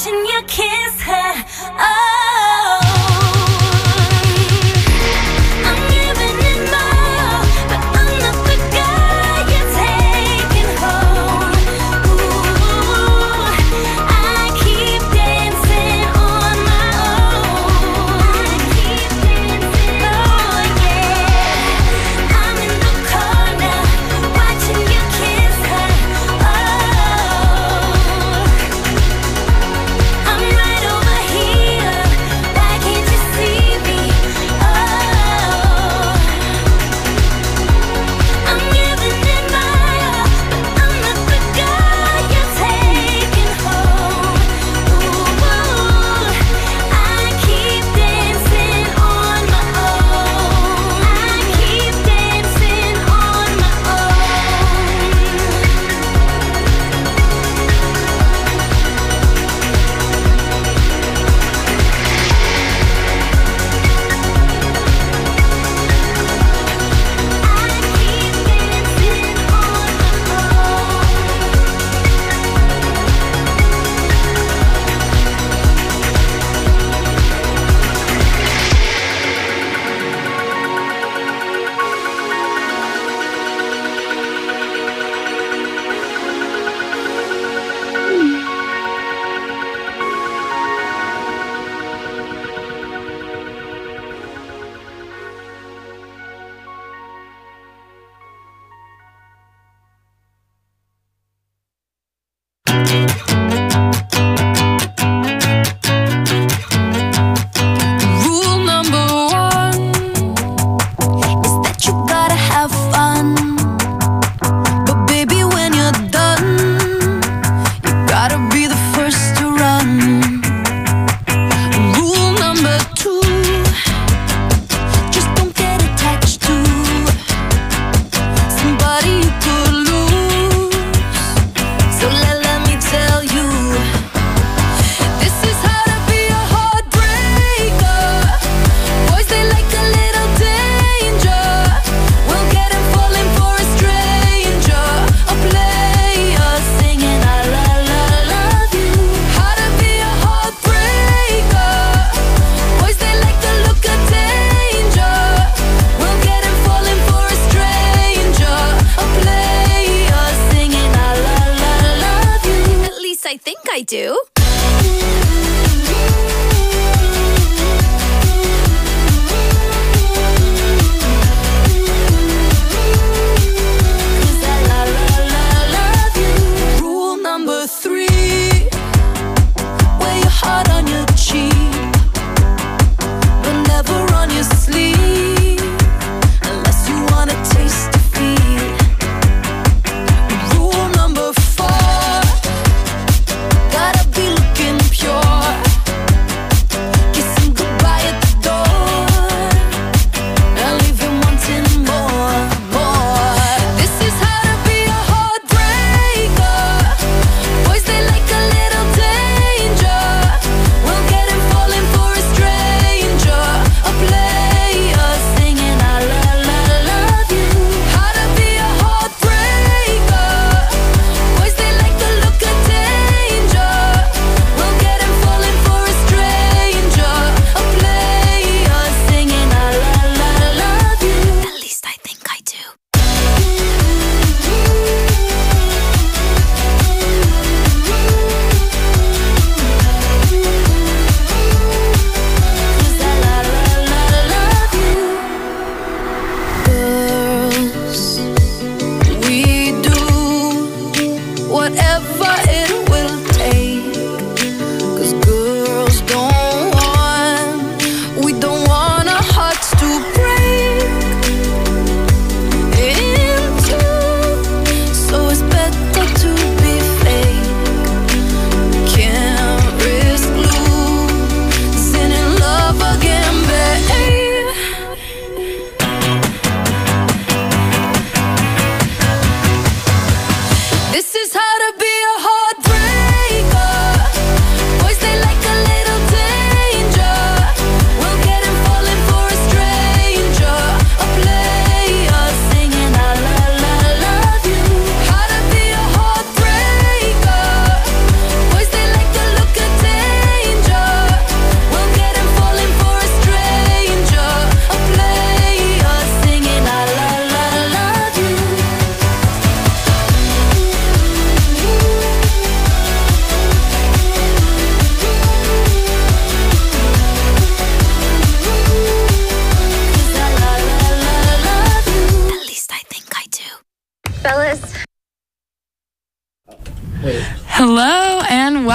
watching you kiss her. Oh, I'm giving it more, but I'm not the guy you're taking home. Ooh, I keep dancing on my own. I keep dancing, oh yeah. I'm in the corner, watching you kiss her. Oh, I'm right over here.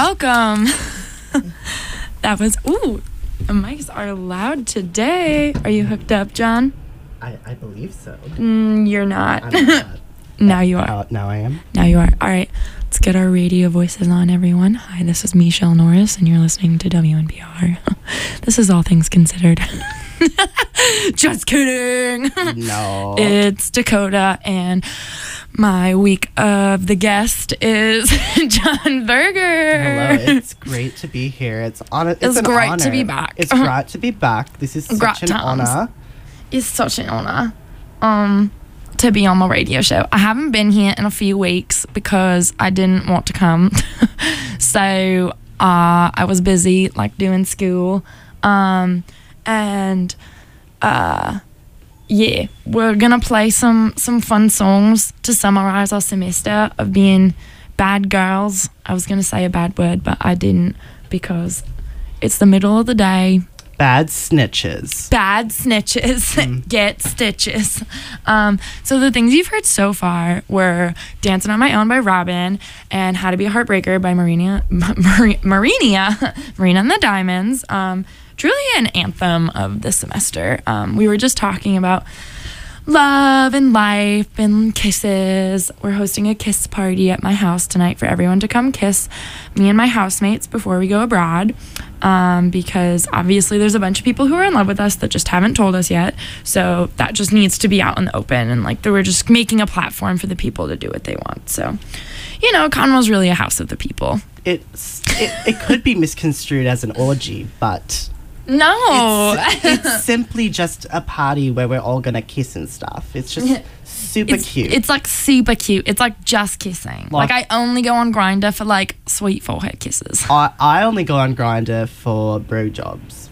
welcome. That was, ooh, the mics are loud today. Are you hooked up, John? I believe so. You're not. I'm not. Now you are. Now I am. Now you are. All right, let's get our radio voices on, everyone. Hi, this is Michelle Norris, and you're listening to WNPR. This is All Things Considered. Just kidding. No. It's Dakota, and my week of the guest is John Berger. Hello, it's great to be here. It's an great honor. to be back. It's great to be back. This is such an honor. It's such an honor to be on my radio show. I haven't been here in a few weeks because I didn't want to come. So I was busy like doing school. Yeah, we're gonna play some fun songs to summarize our semester of being bad girls. I was gonna say a bad word, but I didn't because it's the middle of the day. Bad snitches. Bad snitches get stitches. So the things you've heard so far were Dancing on My Own by Robin and How to Be a Heartbreaker by Marina and the Diamonds. Truly an anthem of the semester. We were just talking about love and life and kisses. We're hosting a kiss party at my house tonight for everyone to come kiss me and my housemates before we go abroad, because obviously there's a bunch of people who are in love with us that just haven't told us yet, so that just needs to be out in the open, and like we're just making a platform for the people to do what they want. So, you know, Conwell's really a house of the people. It could be misconstrued as an orgy, but no, it's simply just a party where we're all gonna kiss and stuff. It's just super cute. It's like super cute. It's like just kissing. Like I only go on Grindr for like sweet forehead kisses. I only go on Grindr for bro jobs.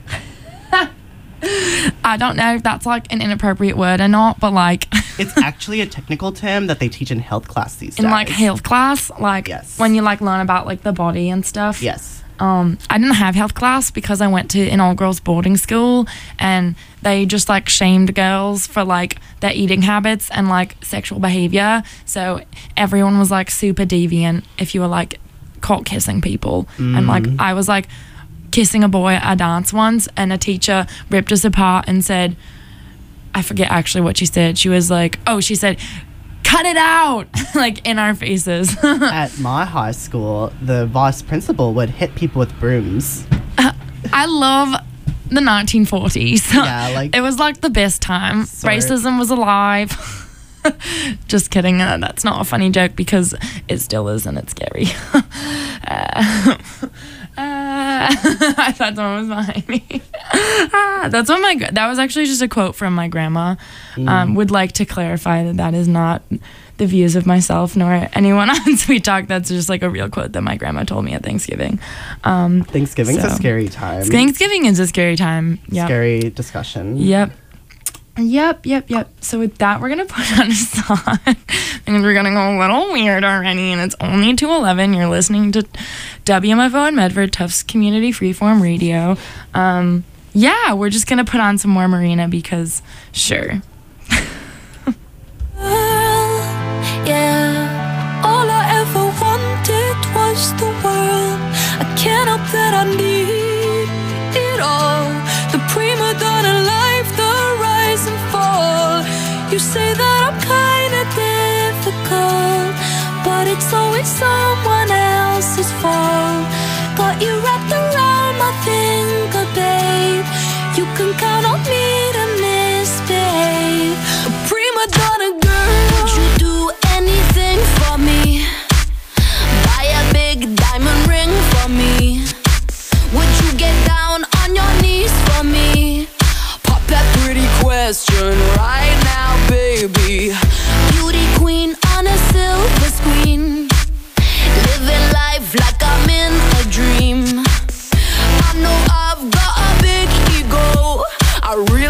I don't know if that's like an inappropriate word or not, but like it's actually a technical term that they teach in health class these days. In like health class, like yes. When you like learn about like the body and stuff. Yes. I didn't have health class because I went to an all-girls boarding school, and they just like shamed girls for like their eating habits and like sexual behavior. So everyone was like super deviant if you were like caught kissing people. And like I was like kissing a boy at a dance once, and a teacher ripped us apart and said, I forget actually what she said. She was like, she said, cut it out, like in our faces. At my high school, the vice principal would hit people with brooms. I love the 1940s. Yeah, like it was like the best time. Racism was alive. Just kidding. That's not a funny joke because it still is, and it's scary. I thought someone was behind me. That was actually just a quote from my grandma. Would like to clarify that is not the views of myself nor anyone on Sweet Talk. That's just like a real quote that my grandma told me at Thanksgiving. Thanksgiving's a scary time. Thanksgiving is a scary time. Yep. Scary discussion. Yep. So with that, we're gonna put on a song, and we're gonna go a little weird already. And it's only 2:11. You're listening to WMFO in Medford, Tufts Community Freeform Radio. We're just gonna put on some more Marina because sure. All I ever wanted was the world. I can't help that I need it all. The prima donna life, the rise and fall. You say that I'm kinda difficult, but it's always someone else's fault. Got you wrapped around my finger, babe. You can count on me to misbehave. A prima donna girl. Would you do anything for me? Buy a big diamond ring for me? Would you get down on your knees for me? Pop that pretty question right now, baby. Beauty queen on a silver screen, living life like I'm in a dream. I know I've got a big ego. I really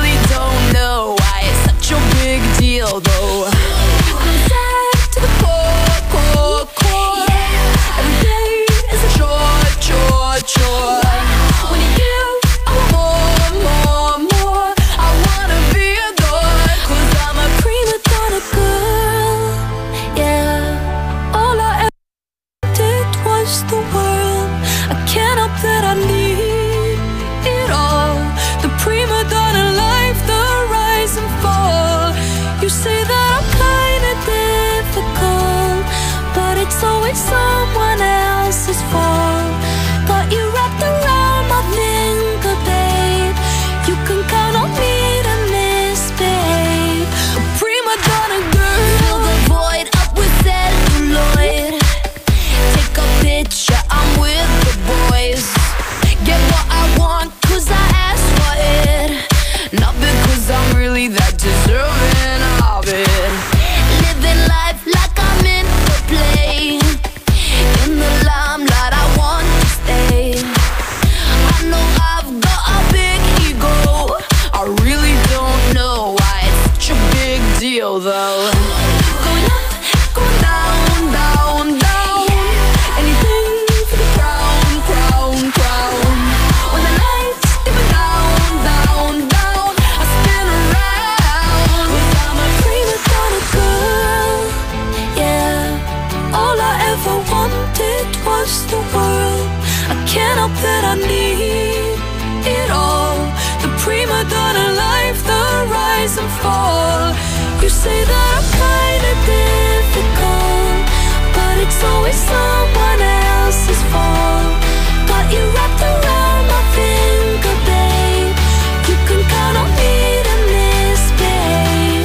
You say that I'm kinda difficult, but it's always someone else's fault. Got you wrapped around my finger, babe. You can count on me to misbehave. A prima donna girl. Fill the void up with celluloid. Take a picture, I'm with the boys. Get what I want, cause I asked for it. Not because I'm really that deserving of it. Living life like I'm in the play. In the limelight, I want to stay. I know I've got a big ego. I really don't know why it's such a big deal though. Going up, going down, down, down. Anything for the crown, crown, crown. When the night's dipping down, down, down, I spin around. 'Cause I'm a prima donna girl, yeah. All I ever wanted was the world. I can't help that I need it all. The prima donna life, the rise and fall. You say that I'm kinda difficult, but it's always someone else's fault. Got you wrapped around my finger, babe. You can count on me to misbehave.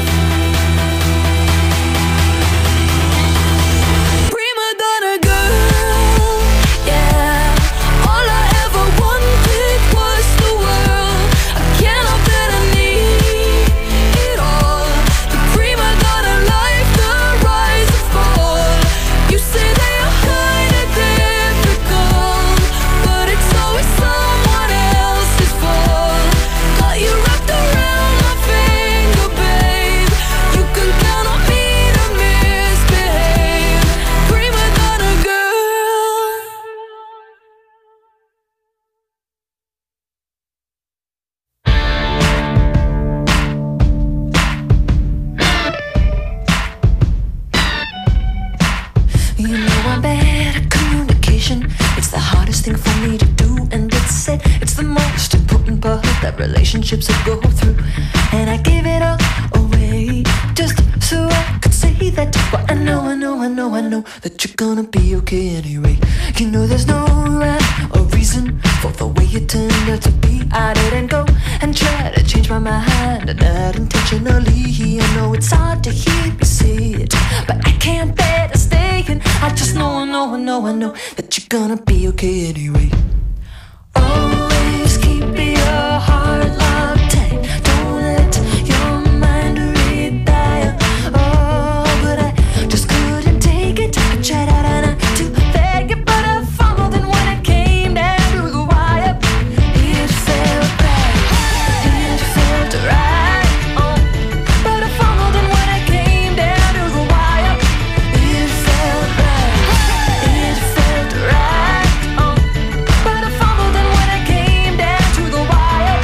Prima donna girl, yeah. All I ever wanted was the world. I can't help that I need it all. The prima donna life, the rise and fall. You say they are kinda difficult, but it's always someone else's fault. Got you wrapped around my finger, babe. You can count on me to misbehave. Prima donna girl. You know I'm bad at communication. It's the hardest thing for me to do, and it's said it's the most important part that relationships will go through. And I give it all away just so I could say that. But I know that you're gonna be okay anyway. You know there's no rhyme or reason for the way you turned out to be. I didn't go and try to change my mind, not intentionally. I know it's hard to hear me say it, but I can't bear to stay. And I just know that you're gonna be okay anyway. Always keep your heart locked tight. Don't let your mind read fire. Oh, but I just couldn't take it. I tried out to beg you, but I fumbled, and when it came down to the wire, it felt right. It felt right. Oh, but I fumbled, and when it came down to the wire, it felt right. It felt right. Oh, but I fumbled, and when it came down to the wire,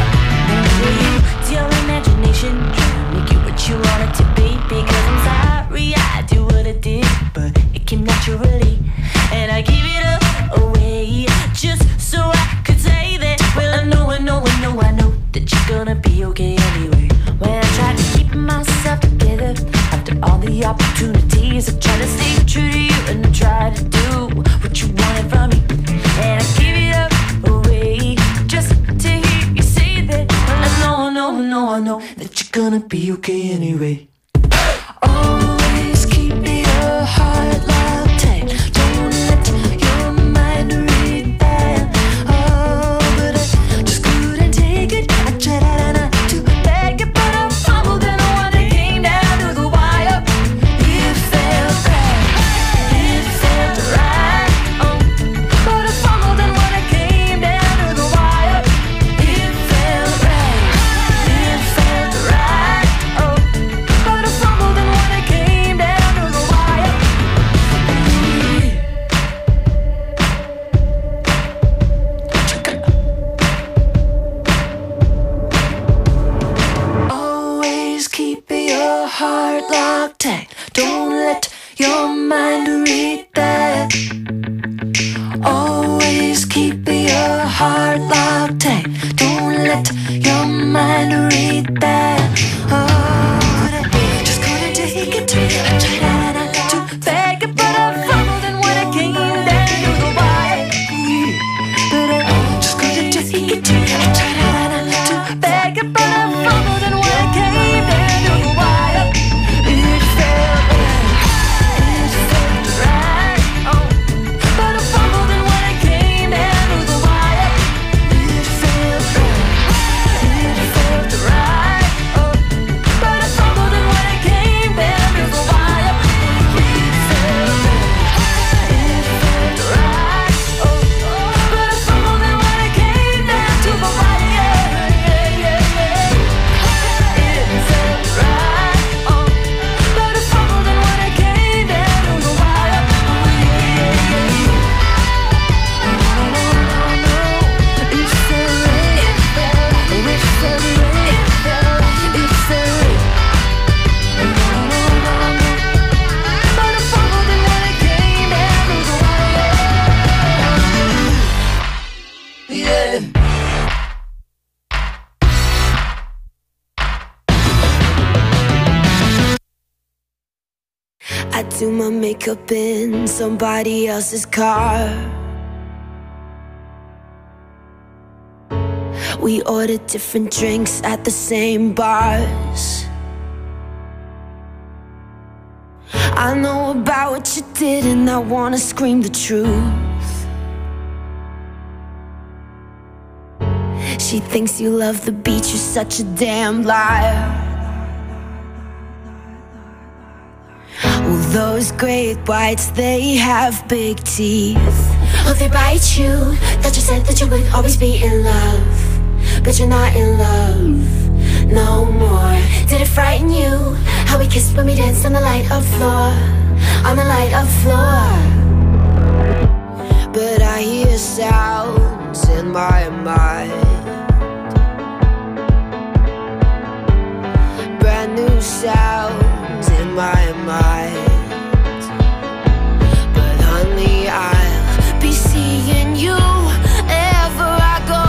it's your imagination trying to make you what you want it to be. Because I'm sorry I did what I did, but it came naturally, and I gave it up away just so I could say that. Well, I know that you're gonna be okay anyway. When I tried to keep myself together after all the opportunities, I tried to stay true to you, and I tried to do what you wanted from me, and I gave it up away just to hear you say that. Well, I know that you're gonna be okay anyway. Always keep your heart locked tight. Don't let your mind read fire. Oh, but I just couldn't take it. I tried to beg you, but I fumbled, and when it came down to the wire, it felt right. It felt right. Oh, but I fumbled, and when it came down to the wire, it felt right. It felt right. Oh, but I fumbled, and when it came down to the wire. Always keep your heart locked tight. Don't let your mind read that. Always keep your heart locked tight. Don't let your mind read that. Oh, but I it to you. To beg it, but I fumbled, and when I came down to the wire, it felt right. Oh, but I fumbled, and when I came down to the wire, it felt right. Oh, but I fumbled, and when I came down to the wire, it felt right. Oh, but I fumbled, and when I came down to the wire, it felt right. Oh, but I fumbled, and when I came down to the wire, I do my makeup in somebody else's car. We order different drinks at the same bars. I know about what you did and I wanna scream the truth. She thinks you love the beach, you're such a damn liar. Well, those great whites, they have big teeth. Oh, they bite you. Thought you said that you would always be in love, but you're not in love no more. Did it frighten you how we kissed when we danced on the light of floor, on the light of floor? But I hear sounds in my mind, brand new sounds in my mind. But honey, I'll be seeing you ever I go.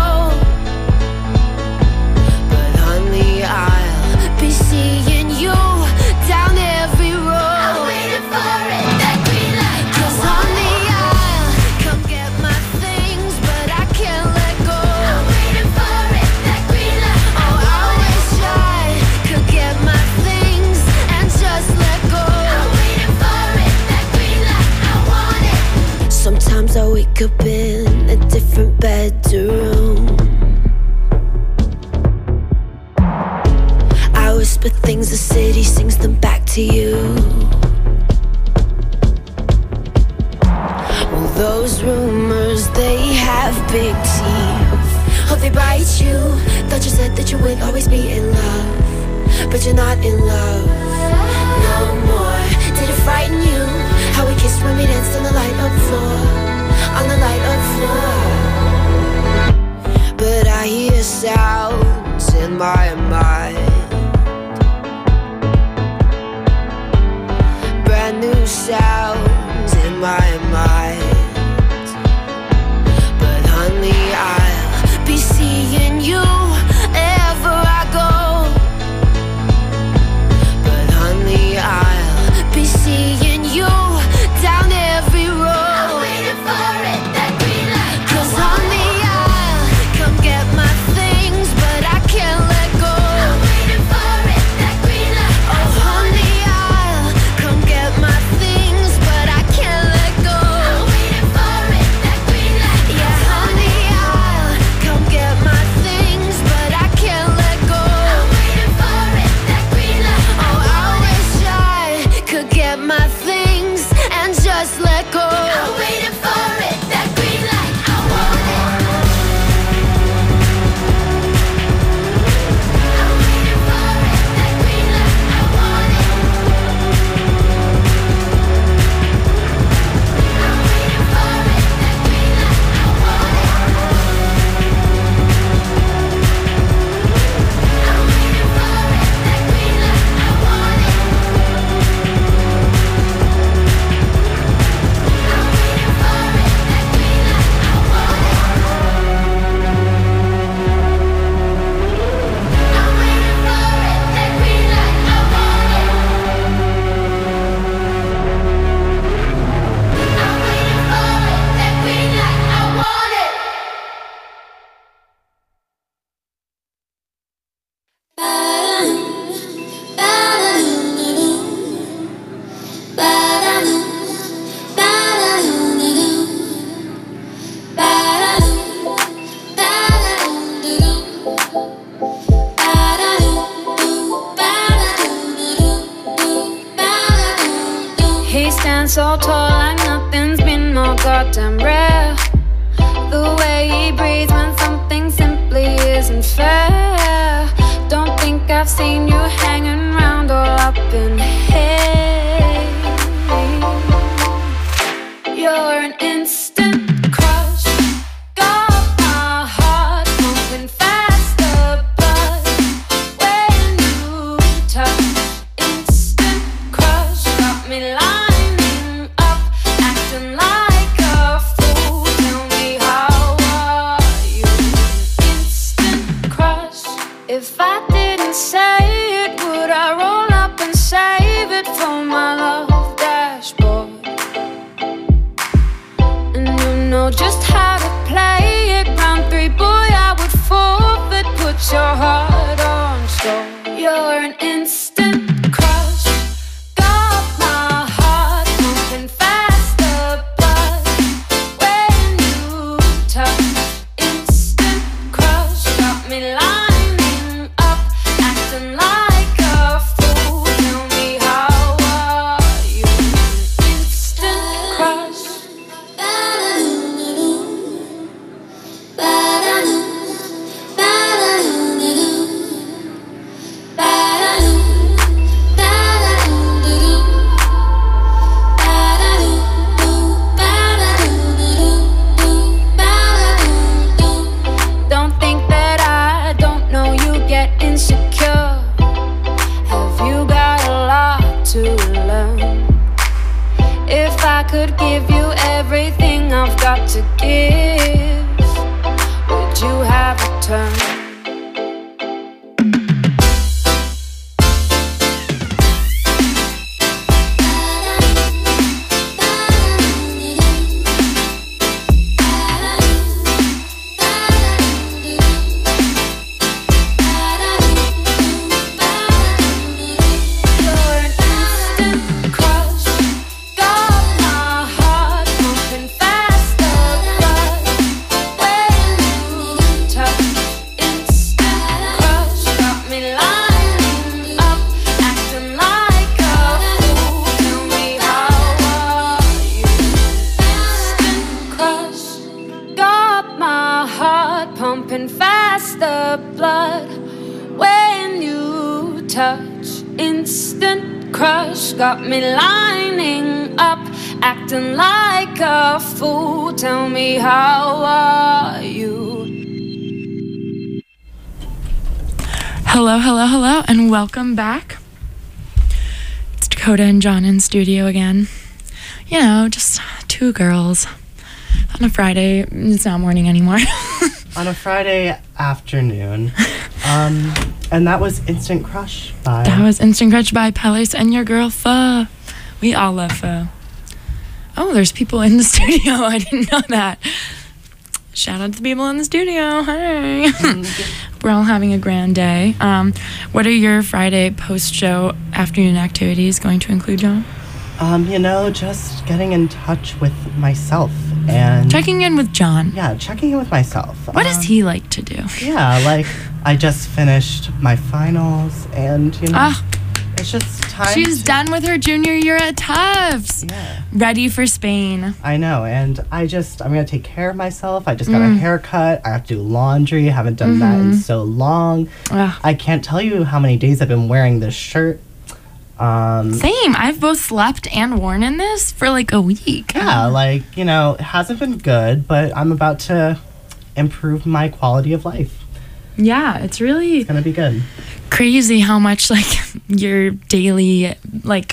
But honey, I'll be seeing you down every road. I'm waiting for it, that green light. 'Cause honey, I'll come get my things, but I can't let go. I'm waiting for it, that green light. Oh, I wish I could get my things and just let go. I'm waiting for it, that green light. I want it. Sometimes I wake up in a different bedroom. I whisper things, the city sings them back to you. Well, those rumors, they have big teeth. Oh, they bite you. Thought you said that you would always be in love, but you're not in love no more. Did it frighten you how we kissed when we danced on the light of floor, on the light of floor? But I hear sounds in my mind, brand new sounds in my mind. But honey, I'll be seeing you ever I go. But honey, I'll be seeing you down every road. I'm waiting for it, that green light. 'Cause honey, I'll come get my things, but I can't let go. so tall like nothing's been more goddamn rare. The way he breathes when something simply isn't fair. Don't think I've seen you hanging around all up in here. You're an instant crush. Got my heart pumping faster, but when you touch, instant crush. Got me lining up, acting like a fool. Tell me, how are you? Instant crush. If I didn't say it, would I roll up and save it for my love dashboard? And you know just how to play it. Round 3, boy, I would forfeit. Put your heart on store. You're an instant crush. Got my heart pumping faster, but when you touch, instant crush. Got me lining up, acting like a fool. Tell me, how are you? Instant crush. Don't think that I don't know you get insecure. Have you got a lot to learn? If I could give you everything I've got to give, would you have a turn? You're an instant crush. Got my heart pumping faster, but when you touch, instant crush. Got me lining up, acting like a fool. Tell me, how are you? Instant crush. Got my heart pumping faster, blood when you touch, instant crush. Got me lining up, acting like a fool. Tell me, how are you? Hello, hello, hello, and welcome back. It's Dakota and John in studio again. You know, just 2 girls on a Friday. It's not morning anymore. On a Friday afternoon. And that was Instant Crush by... That was Instant Crush by Palace and your girl Pho. We all love Pho. Oh, there's people in the studio. I didn't know that. Shout out to the people in the studio. Hey. We're all having a grand day. What are your Friday post-show afternoon activities going to include, John? You know, just getting in touch with myself and... Checking in with John. Yeah, checking in with myself. What does he like to do? Yeah, like, I just finished my finals, and, you know, it's just time She's to... done with her junior year at Tufts. Yeah. Ready for Spain. I know, and I'm going to take care of myself. I just got a haircut. I have to do laundry. Haven't done that in so long. Ugh. I can't tell you how many days I've been wearing this shirt. Same. I've both slept and worn in this for like a week. Yeah, like, you know, it hasn't been good, but I'm about to improve my quality of life. Yeah, it's really It's going to be good. crazy how much like your daily like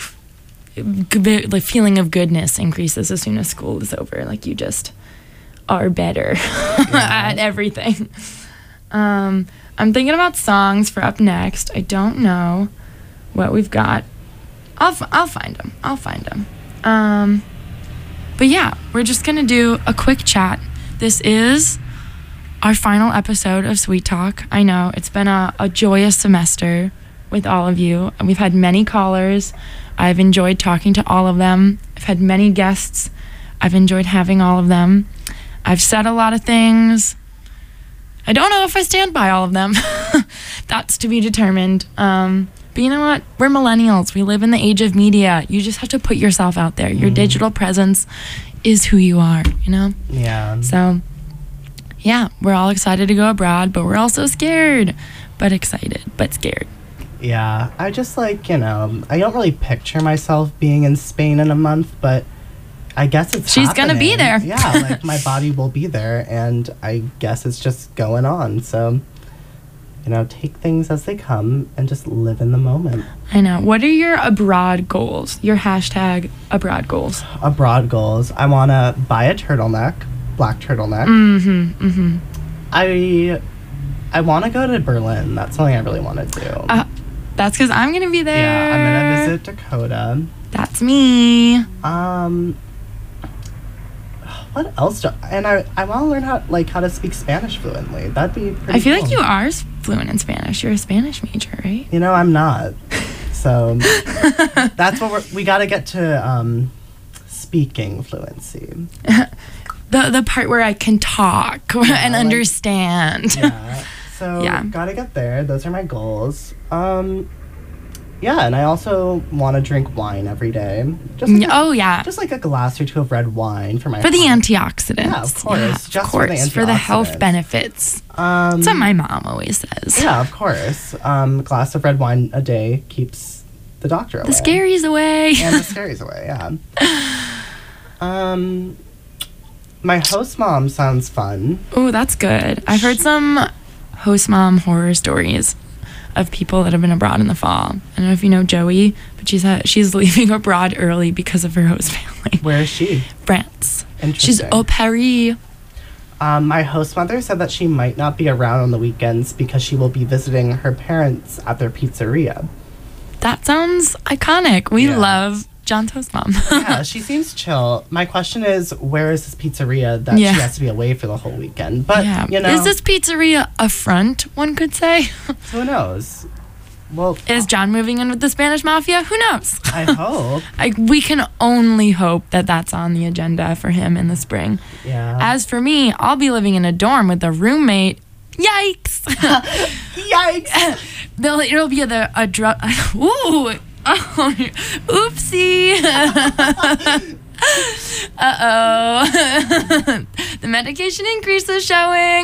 feeling of goodness increases as soon as school is over. Like you just are better at everything. I'm thinking about songs for up next. I don't know what we've got. I'll find them. I'll find them. But yeah, we're just gonna do a quick chat. This is our final episode of Sweet Talk. I know it's been a joyous semester with all of you. We've had many callers. I've enjoyed talking to all of them. I've had many guests. I've enjoyed having all of them. I've said a lot of things. I don't know if I stand by all of them. That's to be determined. But you know what? We're millennials. We live in the age of media. You just have to put yourself out there. Your digital presence is who you are, you know? Yeah. So, yeah, we're all excited to go abroad, but we're also scared. But excited, but scared. Yeah. I just like, I don't really picture myself being in Spain in a month, but I guess it's She's gonna be there. happening. Yeah, like my body will be there, and I guess it's just going on. So, take things as they come and just live in the moment. I know. What are your abroad goals? Your hashtag abroad goals. Abroad goals. I want to buy a turtleneck, black turtleneck. I want to go to Berlin. That's something I really want to do. That's because I'm going to be there. Yeah, I'm going to visit Dakota. That's me. What else? And I want to learn how to speak Spanish fluently. That'd be pretty I feel cool. like you are fluent in Spanish. You're a Spanish major, right? I'm not. So that's what we got to get to speaking fluency. The part where I can talk and understand. Yeah. So gotta get there. Those are my goals. Yeah, and I also want to drink wine every day. Just like a glass or two of red wine for my the heart. antioxidants. Yeah, of course. Yeah, of course, for the health antioxidants. benefits. That's what my mom always says. Yeah, of course. A glass of red wine a day keeps the doctor away. The scaries away. And the scaries away, yeah. My host mom sounds fun. Oh, that's good. I've heard some host mom horror stories of people that have been abroad in the fall. I don't know if you know Joey, but she's leaving abroad early because of her host family. Where is she? France. Interesting. She's au Paris. My host mother said that she might not be around on the weekends because she will be visiting her parents at their pizzeria. That sounds iconic. We love John's host mom. Yeah, she seems chill. My question is, where is this pizzeria that she has to be away for the whole weekend? But, is this pizzeria a front, one could say? Who knows? Well, is John moving in with the Spanish mafia? Who knows? I hope. We can only hope that that's on the agenda for him in the spring. Yeah. As for me, I'll be living in a dorm with a roommate. Yikes! Yikes! It'll be a drug. Ooh! Oh, oopsie! Uh-oh. The medication increase is showing.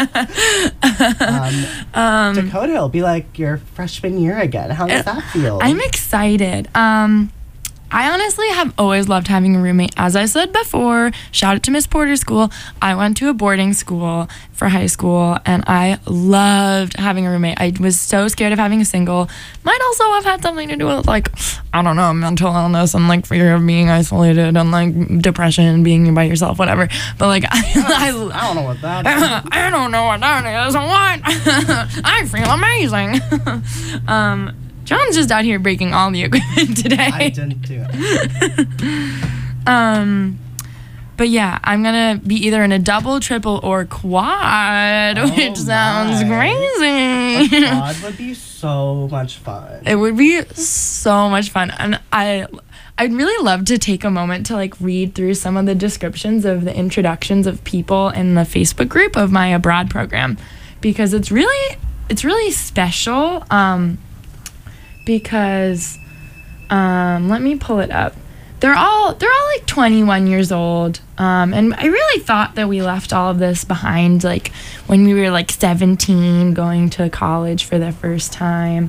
Dakota will be like your freshman year again. How does that feel? I'm excited. I honestly have always loved having a roommate. As I said before, shout out to Miss Porter's school. I went to a boarding school for high school, and I loved having a roommate. I was so scared of having a single. Might also have had something to do with, I don't know, mental illness and, fear of being isolated and, depression, being by yourself, whatever. But, I don't know what that is. I don't know what that is. What? I feel amazing. John's just out here breaking all the equipment today. I didn't do it. But yeah, I'm gonna be either in a double, triple, or quad, which sounds crazy. A quad would be so much fun. It would be so much fun, and I'd really love to take a moment to read through some of the descriptions of the introductions of people in the Facebook group of my abroad program, because it's really special. Because let me pull it up. They're all 21 years old, and I really thought that we left all of this behind, when we were 17, going to college for the first time.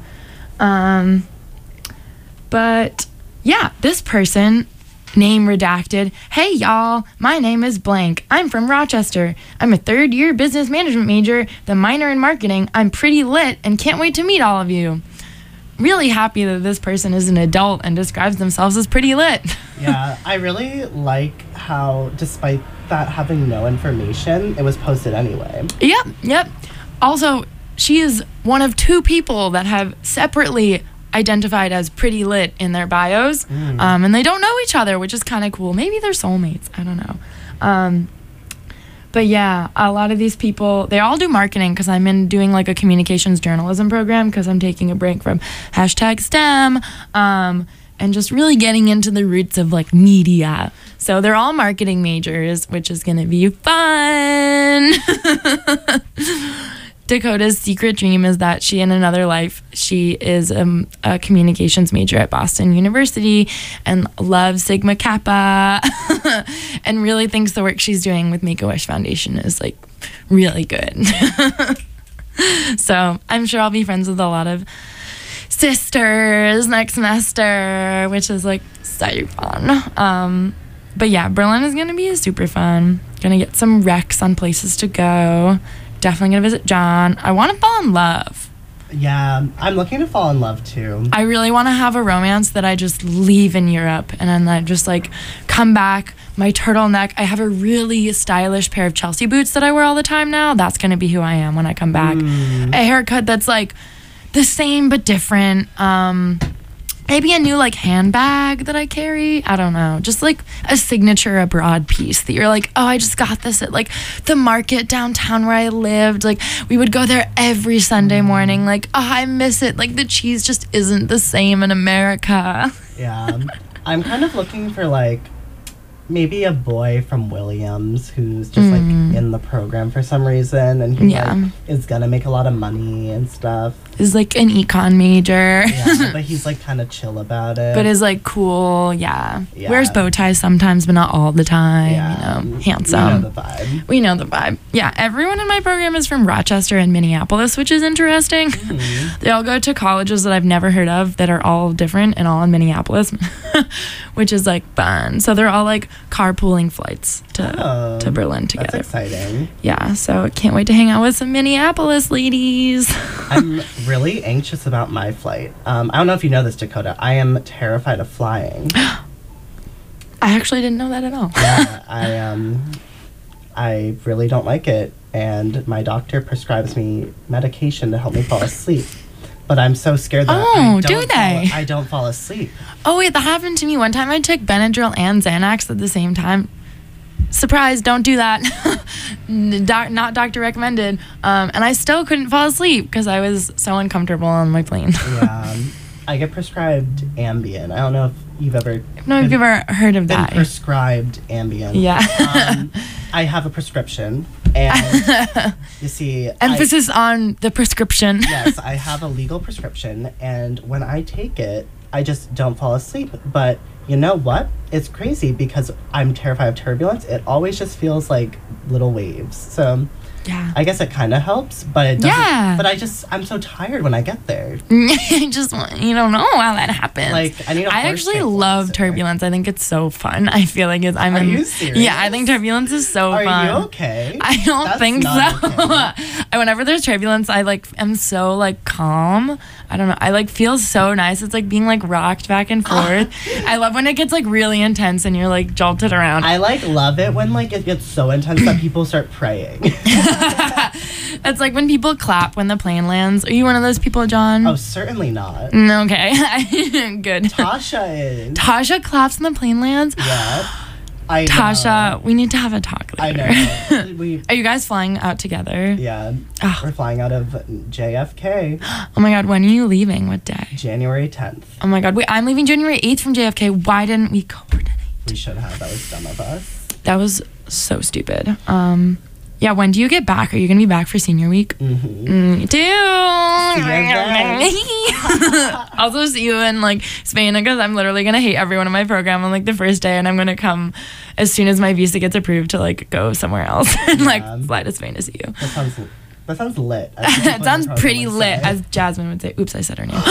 But yeah, this person, name redacted. Hey y'all, my name is blank. I'm from Rochester. I'm a third-year business management major, the minor in marketing. I'm pretty lit and can't wait to meet all of you. Really happy that this person is an adult and describes themselves as pretty lit. Yeah, I really like how, despite that having no information, it was posted anyway. Yep. Also, she is one of 2 people that have separately identified as pretty lit in their bios, and they don't know each other, which is kind of cool. Maybe they're soulmates. I don't know. But yeah, a lot of these people, they all do marketing because I'm doing a communications journalism program because I'm taking a break from #STEM and just really getting into the roots of media. So they're all marketing majors, which is going to be fun. Dakota's secret dream is that she, in another life, she is a communications major at Boston University and loves Sigma Kappa and really thinks the work she's doing with Make-A-Wish Foundation is like really good. So I'm sure I'll be friends with a lot of sisters next semester, which is like so fun. But yeah, Berlin is gonna be super fun. Gonna get some recs on places to go. Definitely gonna visit John. I want to fall in love. Yeah, I'm looking to fall in love too. I really want to have a romance that I just leave in Europe and then I just like come back, my turtleneck. I have a really stylish pair of Chelsea boots that I wear all the time now. That's gonna be who I am when I come back. A haircut that's like the same but different. Maybe a new like handbag that I carry. I don't know. Just like a signature abroad piece that you're like, oh, I just got this at like the market downtown where I lived. Like we would go there every Sunday morning. Like, oh, I miss it. Like the cheese just isn't the same in America. Yeah. I'm kind of looking for like maybe a boy from Williams who's just like in the program for some reason and he like, is gonna make a lot of money and stuff. Is like an econ major. Yeah, but he's like kind of chill about it. But is like cool, yeah. Wears bow ties sometimes, but not all the time. Yeah. You know, handsome. We know the vibe. Yeah, everyone in my program is from Rochester and Minneapolis, which is interesting. They all go to colleges that I've never heard of that are all different and all in Minneapolis, which is like fun. So they're all like carpooling flights to Berlin together. That's exciting. Yeah, so can't wait to hang out with some Minneapolis ladies. I'm really anxious about my flight. I don't know if you know this, Dakota. I am terrified of flying. I actually didn't know that at all. Yeah, I really don't like it, and my doctor prescribes me medication to help me fall asleep. But I'm so scared that I don't fall asleep. Oh wait, that happened to me one time. I took Benadryl and Xanax at the same time. Surprise, don't do that. Not doctor recommended. And I still couldn't fall asleep because I was so uncomfortable on my plane. Yeah, I get prescribed Ambien. I don't know if you've ever... No, if you've ever heard of that. Prescribed Ambien. Yeah. I have a prescription, and you see... Emphasis on the prescription. Yes, I have a legal prescription, and when I take it, I just don't fall asleep. But you know what? It's crazy because I'm terrified of turbulence. It always just feels like little waves. So... Yeah. I guess it kind of helps, but it doesn't. Yeah. But I'm so tired when I get there. You don't know how that happens. Like, I actually love turbulence. I think it's so fun. I feel like Are you serious? Yeah, I think turbulence is so fun. Are you okay? I don't think so. Okay. Whenever there's turbulence, I am so calm. I don't know. I feel so nice. It's like being rocked back and forth. I love when it gets really intense and you're jolted around. I love it when it gets so intense that people start praying. That's like when people clap when the plane lands. Are you one of those people, John? Oh, certainly not. Okay. Good. Tasha is. Tasha claps when the plane lands? Yeah. I know. Tasha, we need to have a talk later. I know. Are you guys flying out together? Yeah. We're flying out of JFK. Oh my God, when are you leaving? What day? January 10th. Oh my God, wait, I'm leaving January 8th from JFK. Why didn't we coordinate? We should have. That was dumb of us. That was so stupid. Yeah, when do you get back? Are you going to be back for senior week? Mm-hmm. Me too. Also see you in Spain because I'm literally going to hate everyone in my program on the first day, and I'm going to come as soon as my visa gets approved to go somewhere else and fly to Spain to see you. That sounds lit. It sounds pretty lit, as Jasmine would say. Oops, I said her name.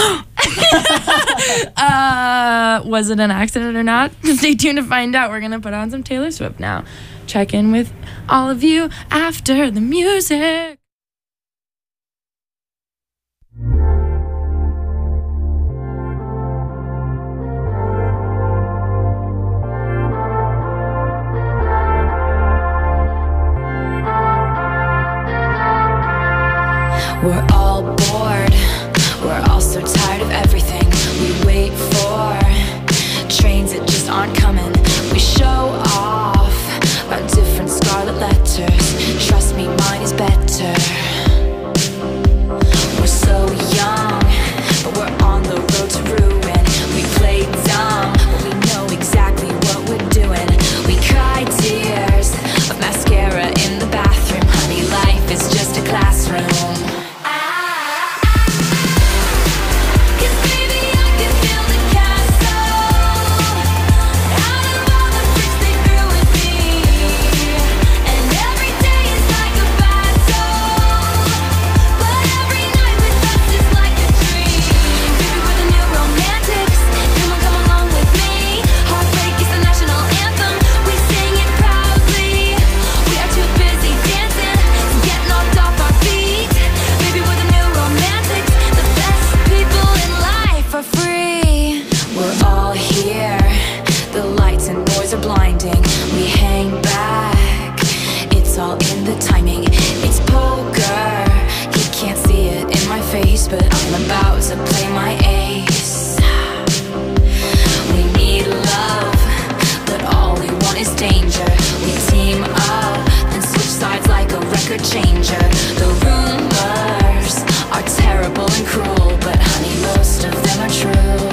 Was it an accident or not? Stay tuned to find out. We're going to put on some Taylor Swift now. Check in with all of you after the music. We're all bored, we're all so tired of everything we wait for. Trains that just aren't coming, we show off our different scarlet letters. Trust me, mine is better. We're so young, but we're on the road to ruin. We play dumb, but we know exactly what we're doing. We cry tears of mascara in the bathroom. Honey, life is just a classroom. cards, but I'm about to play my ace. We need love, but all we want is danger. We team up and switch sides like a record changer. The rumors are terrible and cruel, but honey, most of them are true.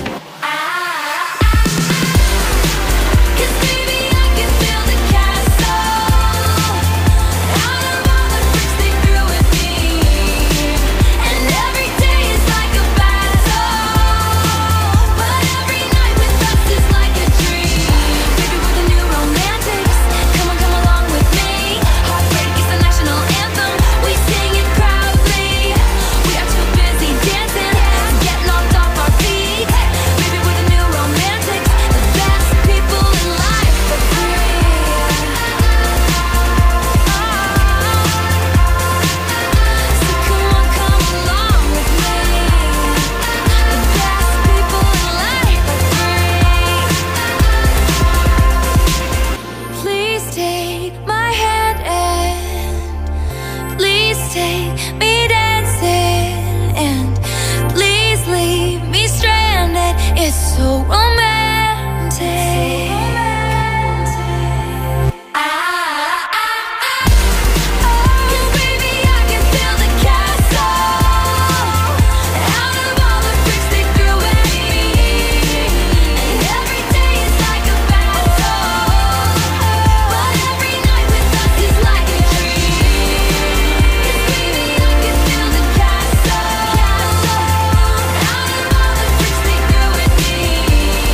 'Cause baby, I can build a castle out of all the bricks they threw at me, and every day is like a battle, but every night with us is like a dream. Baby, we're the new romantics. Come on, come along with me. Heartbreak is the national anthem. We sing it proudly. We are too busy dancing to get knocked off our feet. Baby, we're the new romantics, the best people in life for free. So come on, come along with me. The best people in life for free. Please take my hand and please take me dancing, and please leave me stranded. It's so romantic. Cause baby, I can build a castle out of all the bricks they threw at me, and every day is like a battle, but every night with us is like a dream. 'Cause baby, I can build a castle out of all the bricks they threw at me,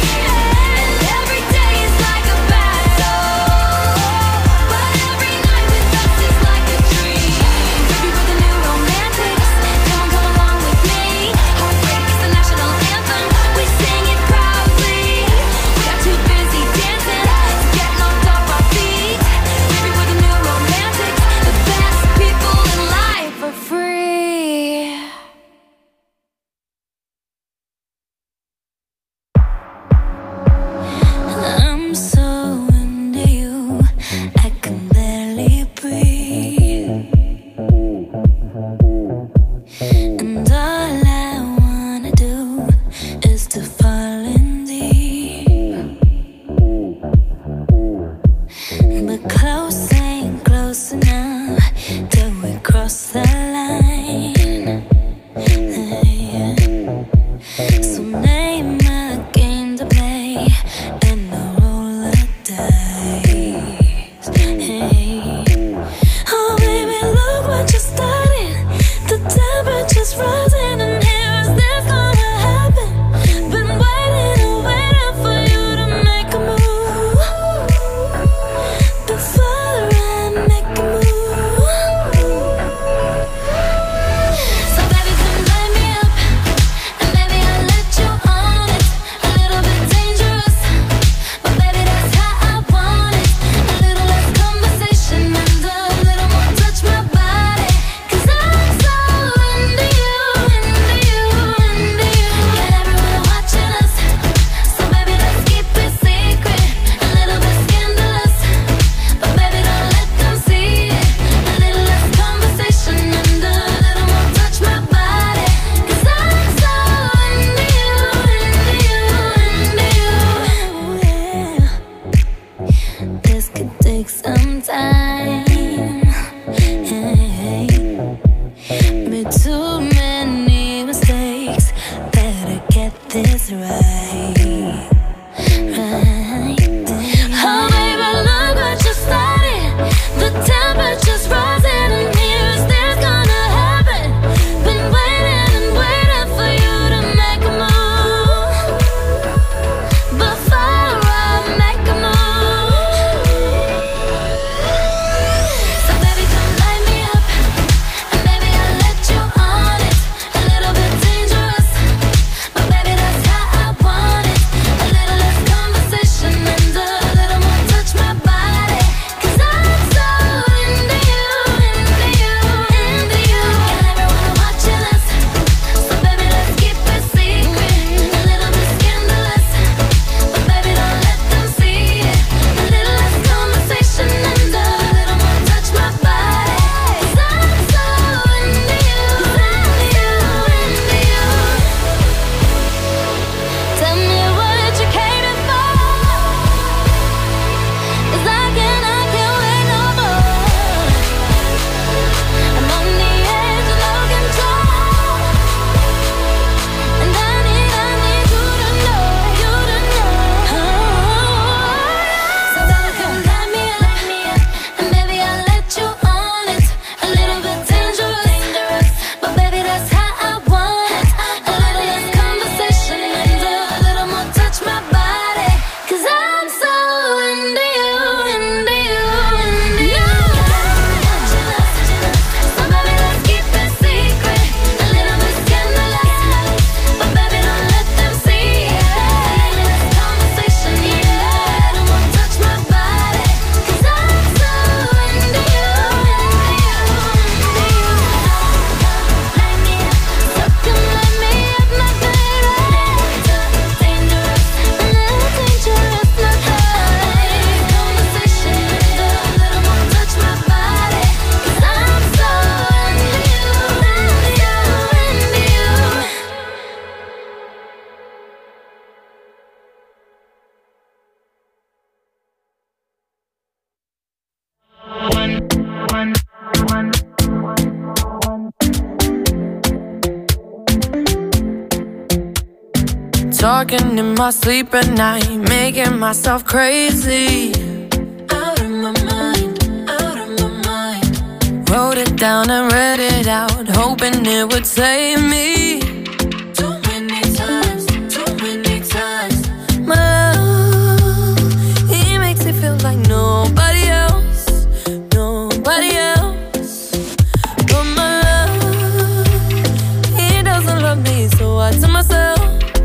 talking in my sleep at night, making myself crazy. Out of my mind, out of my mind. Wrote it down and read it out, hoping it would save me. Too many times, too many times. My love, he makes me feel like nobody else, nobody else. But my love, he doesn't love me, so I tell myself,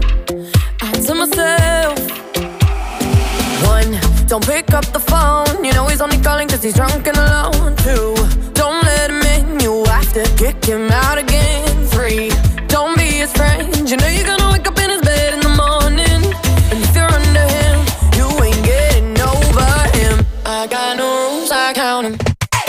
one, don't pick up the phone, you know he's only calling cause he's drunk and alone. Two, don't let him in, you have to kick him out again. Three, don't be his friend, you know you're gonna wake up in his bed in the morning. And if you're under him, you ain't getting over him. I got no rules, I count him.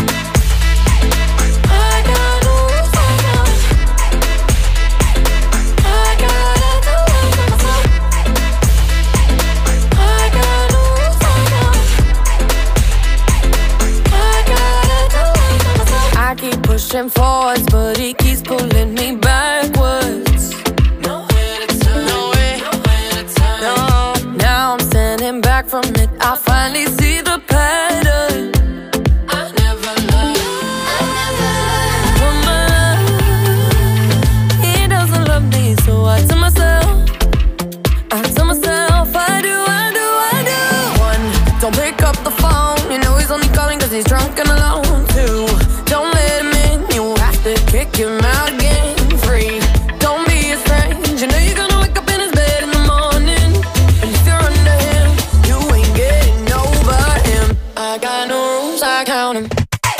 Pushing forwards, but he keeps pulling me backwards. Nowhere to turn, nowhere to turn. No, now I'm standing back from it. I finally see the pattern. I never loved, but my love, he doesn't love me, so I tell myself, I do. One, don't pick up the phone, you know he's only calling cause he's drunk and alone. Two, don't let him in, you have to kick him out again. Three, don't be his friend, you know you're gonna wake up in his bed in the morning. And if you're under him, you ain't getting over him. I got no rules, I count him.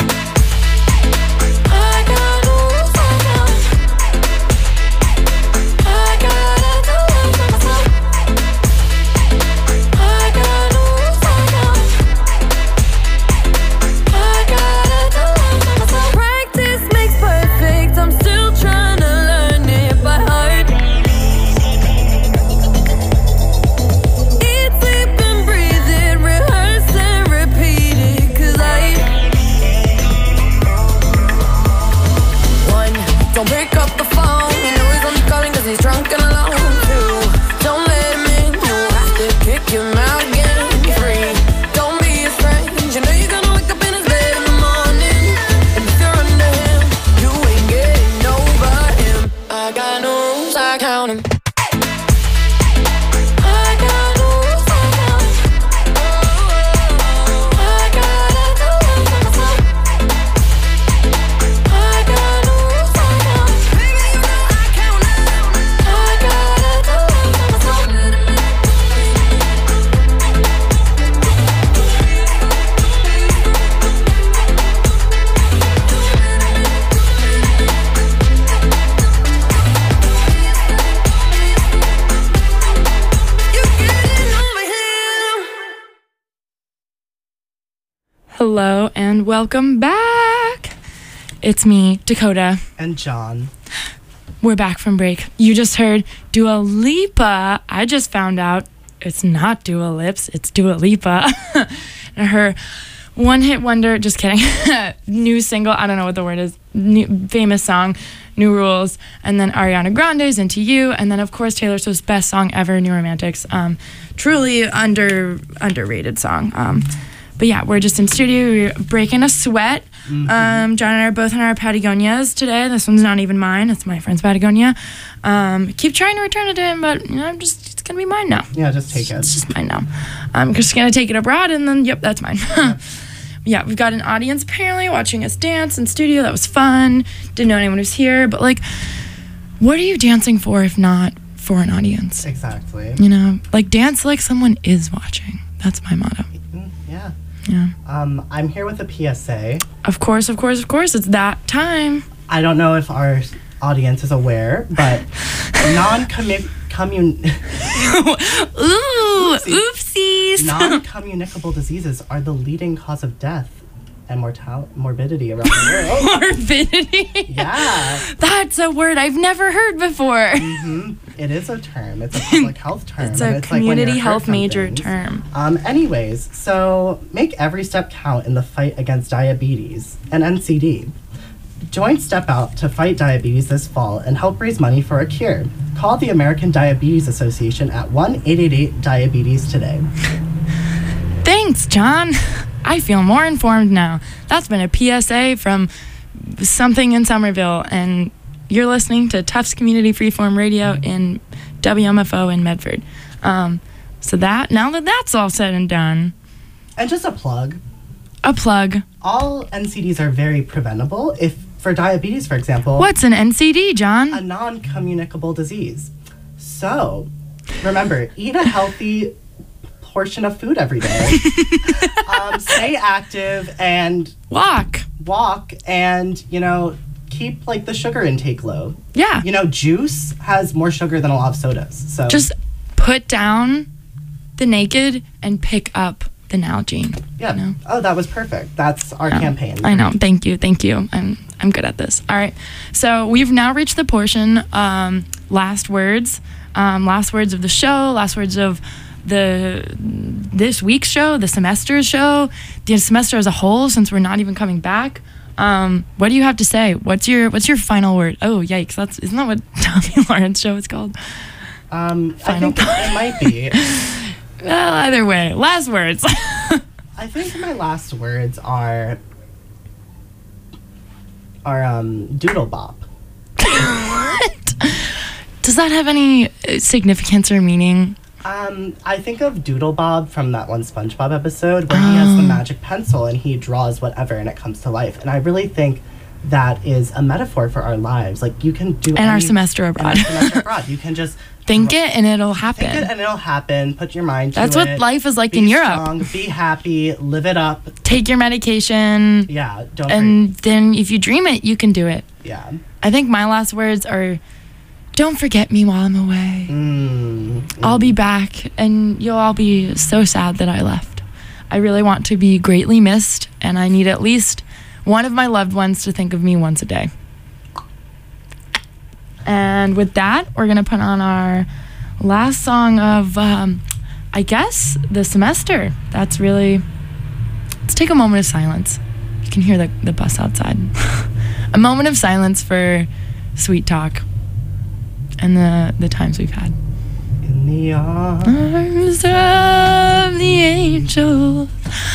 Hello and welcome back. It's me, Dakota. And John. We're back from break. You just heard Dua Lipa. I just found out it's not Dua Lips, it's Dua Lipa. And her one-hit wonder, just kidding, new single, I don't know what the word is, new, famous song, New Rules, and then Ariana Grande's Into You, and then of course Taylor Swift's best song ever, New Romantics. Truly underrated song. But yeah, we're just in studio, we're breaking a sweat. Mm-hmm. John and I are both in our Patagonias today. This one's not even mine, it's my friend's Patagonia. Keep trying to return it to him, but you know, it's gonna be mine now. Yeah, just take it. It's just mine now. I'm just gonna take it abroad and then, yep, that's mine. Yeah, we've got an audience apparently watching us dance in studio. That was fun. Didn't know anyone was here, but like, what are you dancing for if not for an audience? Exactly. You know, like dance like someone is watching. That's my motto. Yeah. Yeah. I'm here with a PSA. Of course. It's that time. I don't know if our audience is aware, but Oopsies. Non-communicable diseases are the leading cause of death and morbidity around the world. Morbidity? Yeah. That's a word I've never heard before. Mm-hmm. It is a term. It's a public health term. It's a community health major term. Anyways, so make every step count in the fight against diabetes and NCD. Join Step Out to fight diabetes this fall and help raise money for a cure. Call the American Diabetes Association at 1-888-DIABETES today. Thanks, John. I feel more informed now. That's been a PSA from something in Somerville, and you're listening to Tufts Community Freeform Radio in WMFO in Medford. So now that that's all said and done. And just a plug. All NCDs are very preventable. If for diabetes, for example. What's an NCD, John? A non-communicable disease. So, remember, eat a healthy portion of food every day. Stay active and walk and, keep like the sugar intake low. Yeah. Juice has more sugar than a lot of sodas. So just put down the naked and pick up the Nalgene. Yeah. Oh, that was perfect. That's our campaign. I know. Thank you. I'm good at this. All right. So we've now reached the portion, last words of the show, last words of this week's show, the semester's show, the semester as a whole, since we're not even coming back. What do you have to say? What's your final word? Oh, yikes. Isn't that what Tommy Lawrence show is called? I think it might be. Well, either way, last words. I think my last words are doodle bop. What? Does that have any significance or meaning? I think of Doodle Bob from that one SpongeBob episode where he has the magic pencil and he draws whatever and it comes to life. And I really think that is a metaphor for our lives. Like, you can do our semester abroad. You can just think it and it'll happen. Put your mind to That's it. That's what life is like be in Europe. Strong, be happy, live it up. Take your medication. Yeah, then if you dream it, you can do it. Yeah. I think my last words are, don't forget me while I'm away. I'll be back, and you'll all be so sad that I left. I really want to be greatly missed, and I need at least one of my loved ones to think of me once a day. And with that, we're going to put on our last song of, I guess, the semester. Let's take a moment of silence. You can hear the bus outside. A moment of silence for Sweet Talk and the times we've had. In the arms of the angel.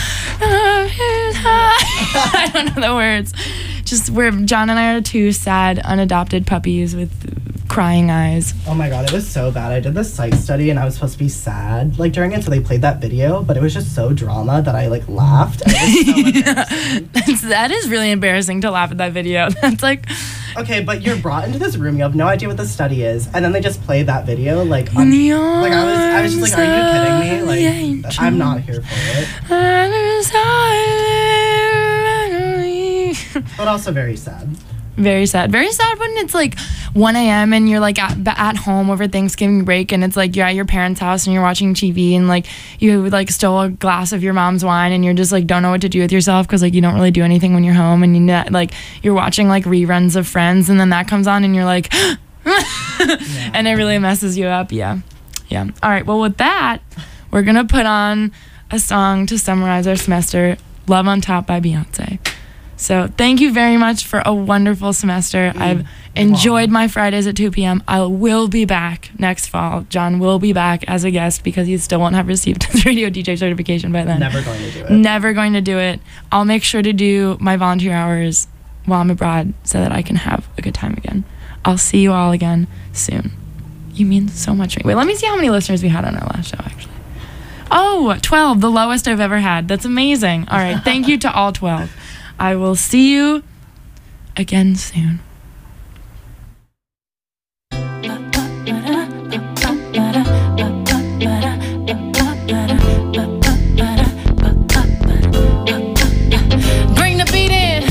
I don't know the words. Just where John and I are two sad, unadopted puppies with crying eyes. Oh my god, it was so bad. I did this psych study and I was supposed to be sad during it, so they played that video, but it was just so drama that I laughed. And it was so embarrassing. That is really embarrassing to laugh at that video. That's like... Okay, but you're brought into this room, you have no idea what the study is, and then they just play that video, I was just like, are you kidding me? I'm not here for it. But also very sad. Very sad. Very sad when it's 1 a.m. and you're at home over Thanksgiving break, and it's you're at your parents' house and you're watching TV, and you stole a glass of your mom's wine and you're just don't know what to do with yourself because you don't really do anything when you're home, and you're watching reruns of Friends, and then that comes on and you're yeah. And it really messes you up. Yeah. All right. Well, with that, we're gonna put on a song to summarize our semester, "Love on Top" by Beyonce. So thank you very much for a wonderful semester. I've enjoyed my Fridays at 2 p.m. I will be back next fall. John will be back as a guest because he still won't have received his radio DJ certification by then. Never going to do it. Never going to do it. I'll make sure to do my volunteer hours while I'm abroad so that I can have a good time again. I'll see you all again soon. You mean so much to me. Wait, let me see how many listeners we had on our last show, actually. Oh, 12, the lowest I've ever had. That's amazing. All right, thank you to all 12. I will see you again soon. Bring the beat in.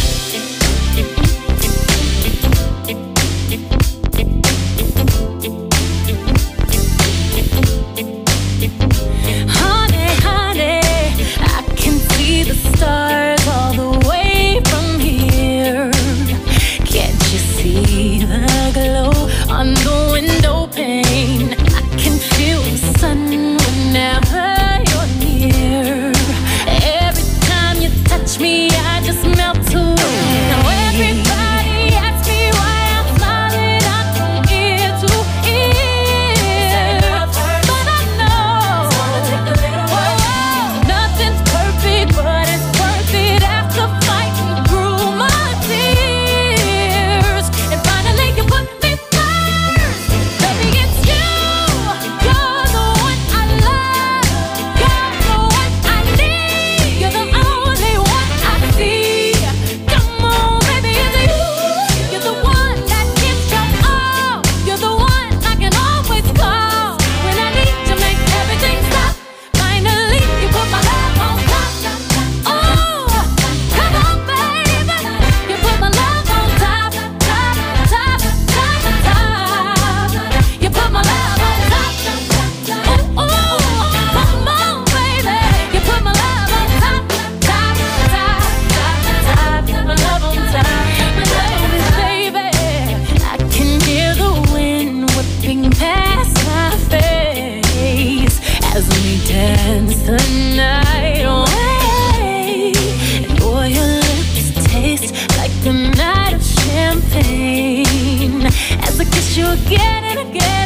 Honey, honey, I can see the stars all the way from here. Can't you see the glow on the window pane? I can feel the sun whenever you're near. Every time you touch me, I just melt away. Now everybody asks me why I'm smiling out from ear to ear. you again and again.